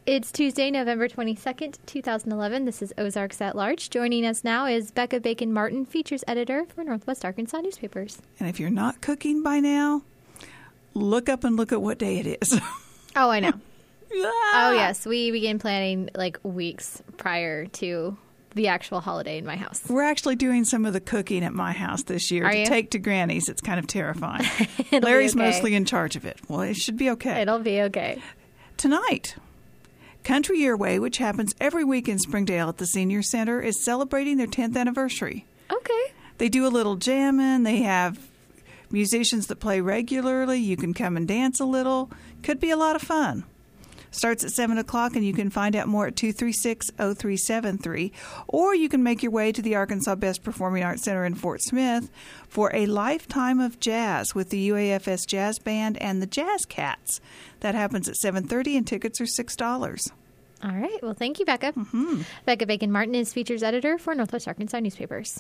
It's Tuesday, November 22nd, 2011. This is Ozarks at Large. Joining us now is Becca Bacon Martin, features editor for Northwest Arkansas Newspapers. And if you're not cooking by now, look up and look at what day it is. Oh, I know. Oh, yes. We began planning like weeks prior to the actual holiday in my house. We're actually doing some of the cooking at my house this year to take to Granny's. It's kind of terrifying. Larry's mostly in charge of it. Well, it should be okay. It'll be okay. Tonight, Country Yearway, which happens every week in Springdale at the Senior Center, is celebrating their 10th anniversary. Okay. They do a little jamming. They have musicians that play regularly. You can come and dance a little. Could be a lot of fun. Starts at 7 o'clock, and you can find out more at 236-0373. Or you can make your way to the Arkansas Best Performing Arts Center in Fort Smith for a lifetime of jazz with the UAFS Jazz Band and the Jazz Cats. That happens at 7:30, and tickets are $6. All right. Well, thank you, Becca. Becca Bacon Martin is features editor for Northwest Arkansas Newspapers.